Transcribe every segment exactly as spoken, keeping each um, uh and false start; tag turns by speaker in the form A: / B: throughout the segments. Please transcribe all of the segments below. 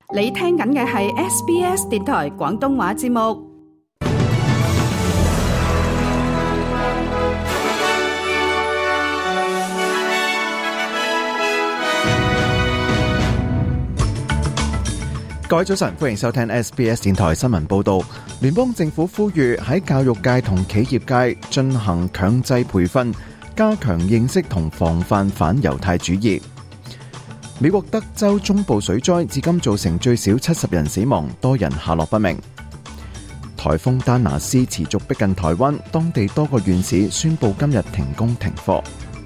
A: 你聽緊嘅係 S B S 電台廣東話節目。
B: 各位早晨，歡迎收聽 S B S 電台新聞報道。聯邦政府呼籲喺教育界同企業界進行強制培訓，加強認識同防範反猶太主義。美國德州中部水災至今造成最少七十人死亡，多人下落不明。颱風丹拿斯持續逼近台灣，當地多個縣市宣布今日停工停課。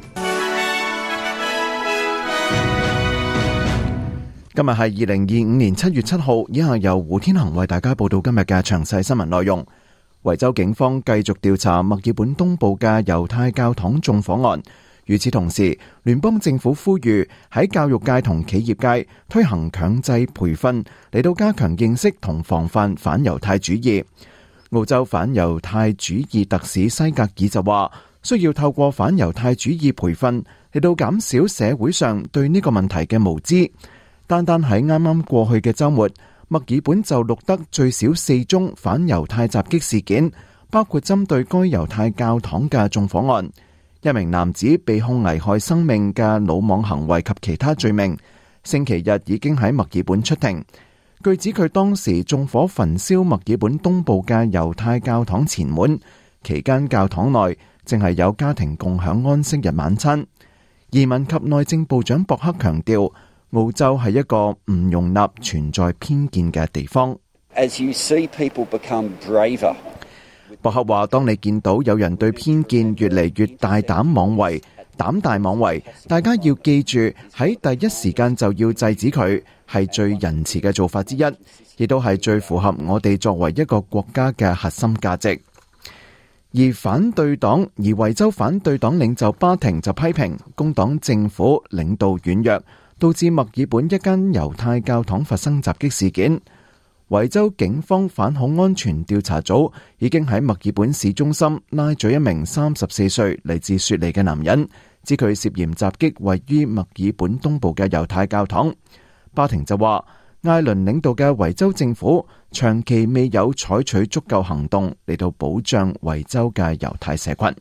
B: 今日係二零二五年七月七號，以下由胡天恒為大家報道今日嘅詳細新聞內容。維州警方繼續調查墨爾本東部嘅猶太教堂縱火案。與此同時，聯邦政府呼籲喺教育界同企業界推行強制培訓，嚟到加強認識同防範反猶太主義。澳洲反猶太主義特使西格爾就話，需要透過反猶太主義培訓，嚟到減少社會上對呢個問題嘅無知。單單喺啱啱過去嘅週末，墨爾本就錄得最少四宗反猶太襲擊事件，包括針對該猶太教堂嘅縱火案。一名男子被控危害生命嘅魯莽行為及其他罪名，星期日已經喺墨爾本出庭。據指佢當時縱火焚燒墨爾本東部嘅猶太教堂前門，期間教堂內正係有家庭共享安息日晚餐。移民及內政部長博克強調，澳洲係一個唔容納存在偏見嘅地方。
C: As you see people become braver，
B: 博克話，當你見到有人對偏見越嚟越大膽妄為、膽大妄為，大家要記住喺第一時間就要制止佢，係最仁慈嘅做法之一，亦都係最符合我哋作為一個國家嘅核心價值。而反對黨，而維州反對黨領袖巴廷就批評工黨政府領導軟弱，導致墨爾本一間猶太教堂發生襲擊事件。維州警方反恐安全調查組已經喺墨爾本市中心拉咗一名三十四歲嚟自雪梨嘅男人，指佢涉嫌襲擊位於墨爾本東部嘅猶太教堂。巴廷就話，艾倫領導嘅維州政府長期未有採取足夠行動嚟到保障維州嘅猶太社群。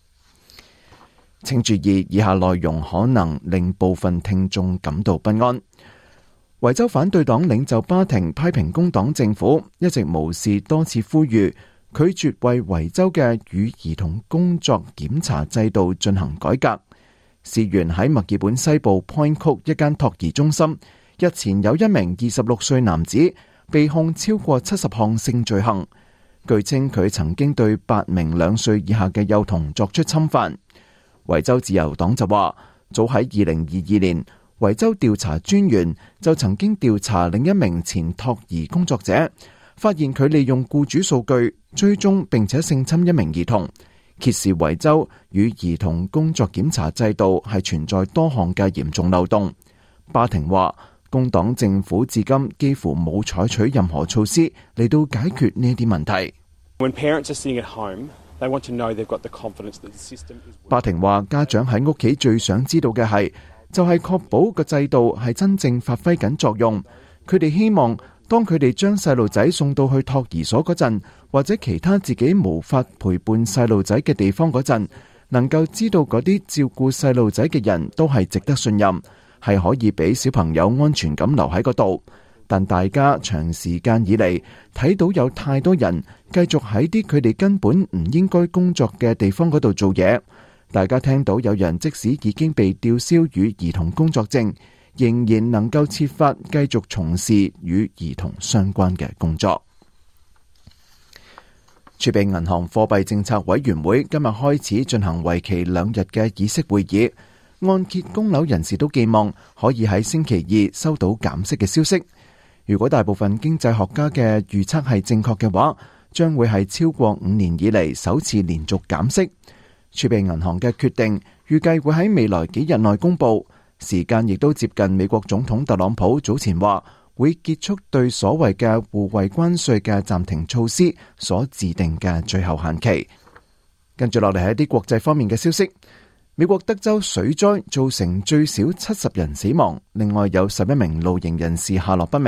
B: 請注意，以下內容可能令部分聽眾感到不安。維州反對黨領袖巴廷批評工黨政府一直無視多次呼籲，拒絕為維州嘅與兒童工作檢查制度進行改革。事源喺墨爾本西部 Point Cook 一間托兒中心，日前有一名二十六歲男子被控超過七十項性罪行，據稱佢曾經對八名兩歲以下嘅幼童作出侵犯。維州自由黨就話，早喺二零二二年，維州調查專員就曾經調查另一名前托兒工作者，發現佢利用僱主數據追蹤並且性侵一名兒童，揭示維州與兒童工作檢查制度係存在多項嘅嚴重漏洞。巴廷話，工黨政府至今幾乎冇採取任何措施嚟到解決呢啲問題。
D: When parents are sitting at home, they want to know they've got the confidence that the system is working.
B: 巴廷話，家長喺屋企最想知道嘅係就係確保個制度係真正發揮緊作用。佢哋希望當佢哋將細路仔送到去托兒所嗰陣，或者其他自己無法陪伴細路仔嘅地方嗰陣，能夠知道嗰啲照顧細路仔嘅人都係值得信任，係可以俾小朋友安全感留喺嗰度。但大家長時間以嚟睇到有太多人繼續喺啲佢哋根本唔應該工作嘅地方嗰度做嘢。大家聽到有人即使已經被吊銷與兒童工作證，仍然能夠設法繼續從事與兒童相關嘅工作。儲備銀行貨幣政策委員會今日開始進行為期兩日嘅議息會議，按揭供樓人士都寄望可以喺星期二收到減息嘅消息。如果大部分經濟學家嘅預測係正確嘅話，將會係超過五年以嚟首次連續減息。儲備銀行嘅決定預計會喺未來幾日內公布，時間亦都接近美國總統特朗普早前話會結束對所謂嘅互惠關稅嘅暫停措施所制定嘅最後限期。跟住落嚟係一啲國際方面嘅消息。美國德州水災造成最少七十人死亡，另外有十一名露營人士下落不明，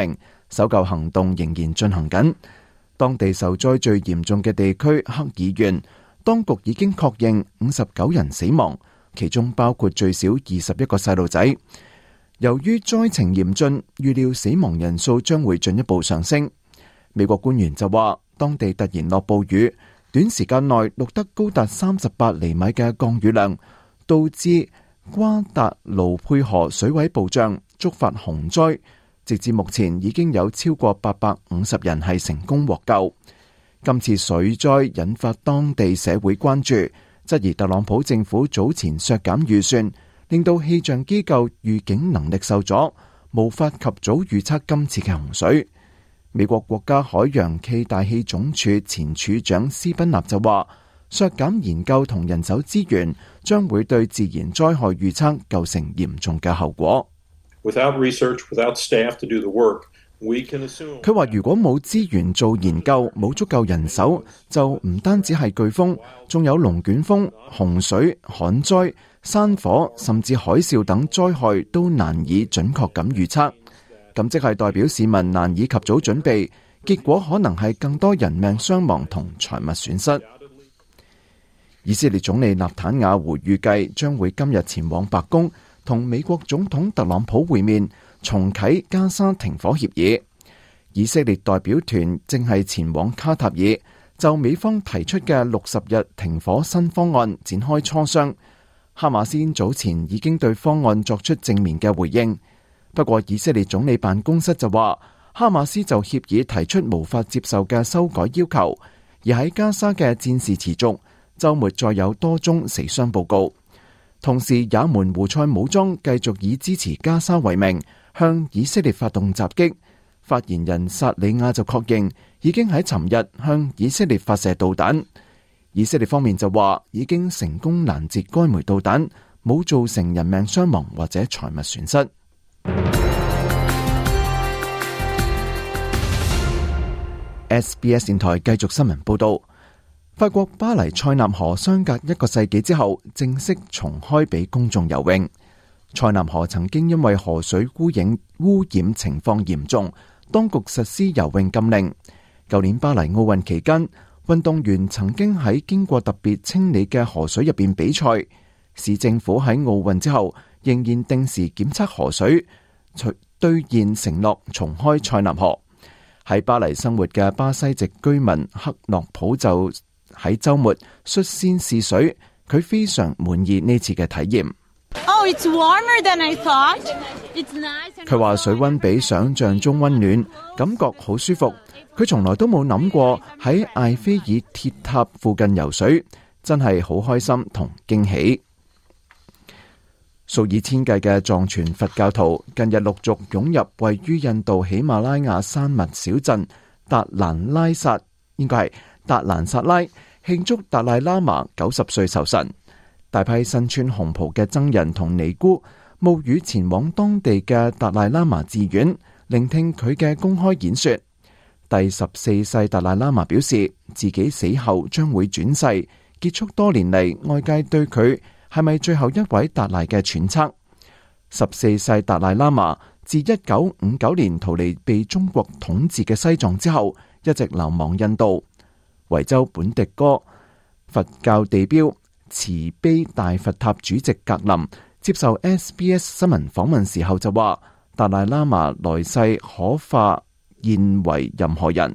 B: 搜救行動仍然進行緊。當地受災最嚴重嘅地區克爾縣，當局已經確認五十九人死亡，其中包括最少二十一個細路仔。由於災情嚴峻，預料死亡人數將會進一步上升。美國官員就話，當地突然落暴雨，短時間內錄得高達三十八厘米嘅降雨量，導致瓜達盧佩河水位暴漲，觸發洪災。直至目前已經有超過八百五十人係成功獲救。今次水災引發當地社會關注，質疑特朗普政府早前削減預算，令到氣象機構預警能力受阻，無法及早預測今次嘅洪水。美國國家海洋暨大氣總署前署長斯賓納就話，削減研究同人手資源將會對自然災害預測構成嚴重嘅後果。
E: Without research, without staff to do the work, we can assume.
B: 佢話如果冇資源做研究，冇足夠人手，就唔單止係颶風，仲有龍捲風、洪水、旱災、山火，甚至海嘯等災害都難以準確咁預測。咁即係代表市民難以及早準備，結果可能係更多人命傷亡同財物損失。以色列總理納坦雅胡預計將會今日前往白宮，同美國總統特朗普會面，重啟加沙停火協議。以色列代表團正係前往卡塔爾，就美方提出嘅六十日停火新方案展開磋商。哈馬斯早前已經對方案作出正面嘅回應，不過以色列總理辦公室就話，哈馬斯就協議提出無法接受嘅修改要求，而喺加沙嘅戰事持續，週末再有多宗死傷報告。同時，也門胡塞武裝繼續以支持加沙為名，向以色列發動襲擊。發言人薩里亞就確認，已經喺尋日向以色列發射導彈。以色列方面就話，已經成功攔截該枚導彈，冇造成人命傷亡或者財物損失。S B S 電台繼續新聞報道。法國巴黎塞納河相隔一個世紀之後正式重開俾公眾游泳。塞納河曾經因為河水污染污染情況嚴重，當局實施游泳禁令。舊年巴黎奧運期間，運動員曾經喺經過特別清理嘅河水入邊比賽。市政府喺奧運之後仍然定時檢測河水，兌現承諾重開塞納河。喺巴黎生活嘅巴西籍居民克諾普就喺周末率先試水，佢非常滿意呢次嘅體驗。
F: Oh, it's warmer than I thought. It's nice.
B: 佢話水溫比想象中溫暖，感覺好舒服。佢從來都冇諗過喺艾菲爾鐵塔附近游水，真係好開心同驚喜。數以千計嘅藏傳佛教徒近日陸續湧入位於印度喜馬拉雅山脈小鎮達蘭拉薩，應該係達蘭薩拉，慶祝達賴喇嘛九十歲壽辰。大批身穿紅袍嘅僧人同尼姑冒雨前往當地嘅達賴喇嘛寺院，聆聽佢嘅公開演說。第十四世達賴喇嘛表示，自己死後將會轉世，結束多年嚟外界對佢係咪最後一位達賴嘅揣測。十四世達賴喇嘛自一九五九年逃離被中國統治嘅西藏之後，一直流亡印度。維州本迪哥佛教地標慈悲大佛塔主席格林接受 S B S 新聞訪問時候就話，達賴喇嘛來世可化現為任何人。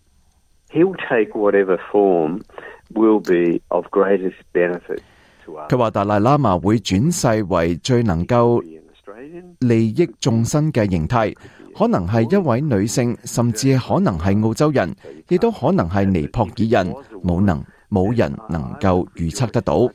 G: He'll take whatever form will be of greatest benefit to us.
B: 佢話達賴喇嘛會轉世為最能夠利益眾生嘅形態，可能係一位女性，甚至可能係澳洲人，亦都可能係尼泊爾人，冇能冇人能夠預測得到。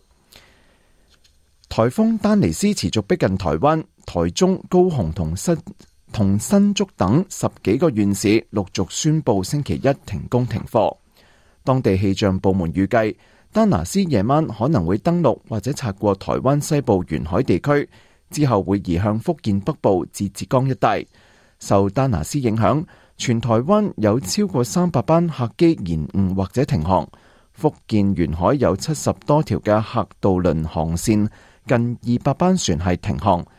B: 颱風丹尼斯持續逼近台灣，台中、高雄同新同新竹等十幾個縣市陸續宣布星期一停工停課。當地氣象部門預計，丹拿斯夜晚可能會登陸或者擦過台灣西部沿海地區，之後會移向福建北部至浙江一帶。受丹拿斯影響，全台灣有超過三百班客機延誤或者停航。福建沿海有七十多條嘅客渡輪航線，近二百班船係停航。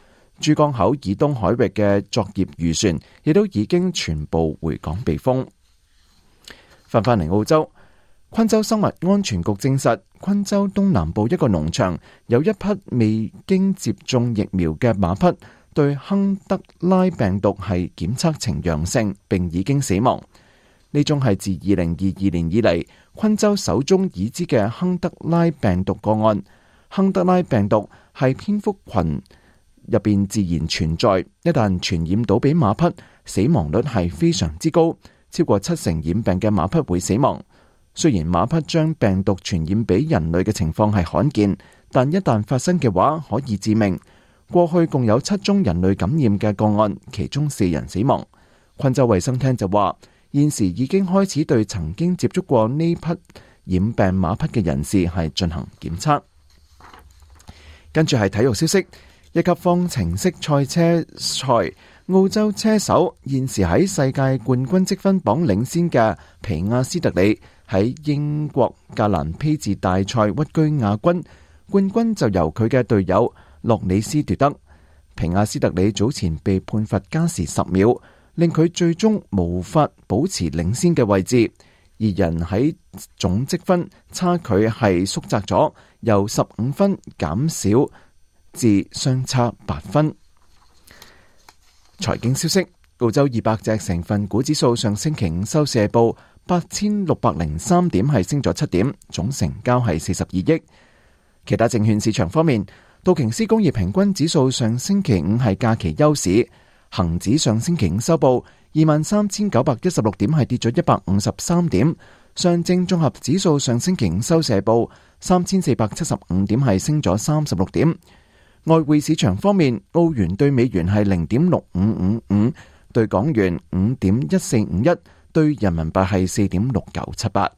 B: 珠江口以東海域嘅作業漁船亦都已經全部回港避風。翻返嚟澳洲，昆州生物安全局證實，昆州東南部一個農場有一匹未經接種疫苗嘅馬匹對亨德拉病毒係檢測呈陽性，並已經死亡。呢宗係自二零二二年以嚟昆州首宗已知嘅亨德拉病毒個案。亨德拉病毒係蝙蝠群入邊自然存在，一旦傳染到俾馬匹，死亡率係非常之高，超過七成染病嘅馬匹會死亡。雖然馬匹將病毒傳染俾人類嘅情況係罕見，但一旦發生嘅話可以致命。過去共有七宗人類感染嘅個案，其中四人死亡。昆州衛生廳就話，現時已經開始對曾經接觸過呢匹染病馬匹嘅人士係進行檢測。跟住係體育消息，一級方程式賽車賽，澳洲車手現時喺世界冠軍積分榜領先嘅皮亞斯特里喺英國格蘭披治大賽屈居亞軍，冠軍就由佢嘅隊友洛里斯奪得。皮亞斯特里早前被判罰加時十秒，令佢最終無法保持領先嘅位置，二人喺總積分差距係縮窄咗，由十五分減少至相差八分。財經消息，澳洲二百隻成分股指數上星期五收市報八千六百零三點，係升咗七點，總成交係四十二億。其他證券市場方面，道瓊斯工業平均指數上星期五係假期休市，恒指上星期五收報二萬三千九百一十六點，係跌咗一百五十三點。上證綜合指數上星期五收市報三千四百七十五點，係升咗三十六點。外匯市場方面，澳元對美元係零點六五五五，對港元五點一四五一，對人民幣係四點六九七八。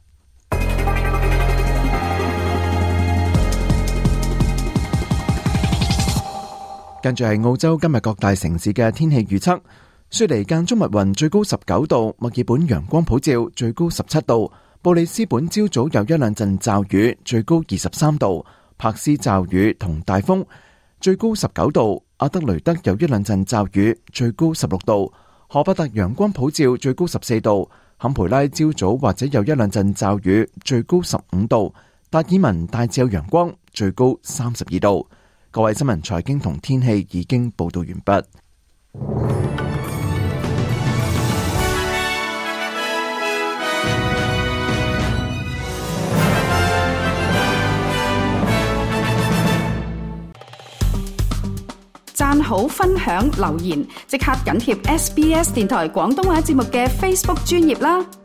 B: 跟住係澳洲今日各大城市嘅天氣預測。雪梨間中密雲，最高十九度；墨爾本陽光普照，最高十七度；布里斯本朝早有一兩陣驟雨，最高二十三度；柏斯驟雨同大風，最高十九度；阿德雷德有一兩陣驟雨，最高十六度；荷伯特陽光普照，最高十四度；坎培拉朝早或者有一兩陣驟雨，最高十五度；達爾文大致有陽光，最高三十二度。各位新聞財經同天氣已經報道完畢。
A: 讚好、分享、留言，即刻緊貼 S B S 電台廣東話節目嘅 Facebook 專頁啦！